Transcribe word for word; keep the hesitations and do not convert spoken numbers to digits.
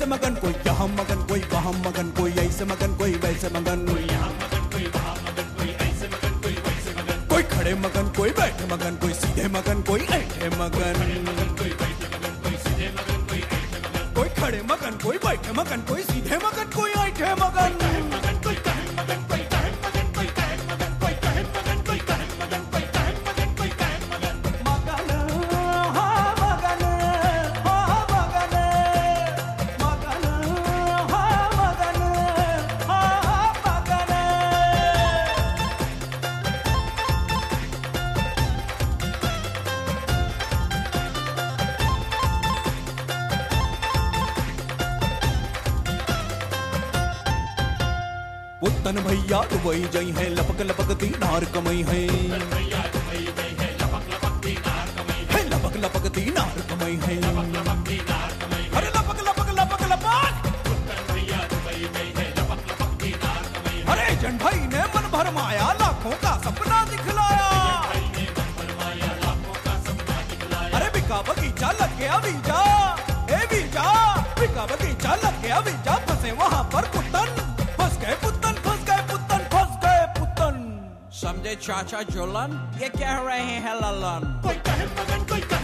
ऐसे मगन, कोई यहाँ मगन कोई वहाँ मगन, कोई ऐसे मगन कोई वैसे मगन, कोई यहाँ मगन कोई वहाँ मगन, कोई ऐसे मगन कोई वैसे मगन, कोई खड़े मगन कोई बैठे मगन, कोई सीधे मगन कोई ऐठे मगन, कोई बैठे मगन कोई सीधे मगन, कोई ऐठे मगन, कोई खड़े मगन कोई बैठे मगन, कोई सीधे मगन कोई ऐठे मगन, कोई कहे मगन कोई कहे मगन, कोई कहे मगन, कोई कहे मगन, कोई कहे मगन, कोई कहे मगन, कोई कहे मगन, मगन हाँ मगन हाँ मगन, मगन हाँ मगन हाँ मगन। पुतन भैया दुबई जई है, लपक लपक दीनार कमई है, लपक लपक दीनार कमई है, अरे लपक लपक लपक लपक, अरे एजेंट भाई ने मन भरमाया, लाखों का सपना दिखलाया, अरे बिका बगीचा लग गया वीजा, ए वीजा बिका बगीचा लग गया वीजा, फंसे वहां पर पुतन, फंस गए पुतन, फंस गए पुतन, फंस गए पुतन। समझे चाचा जुलन, ये कह रहे हैं ललन, कोई कहे मगन कोई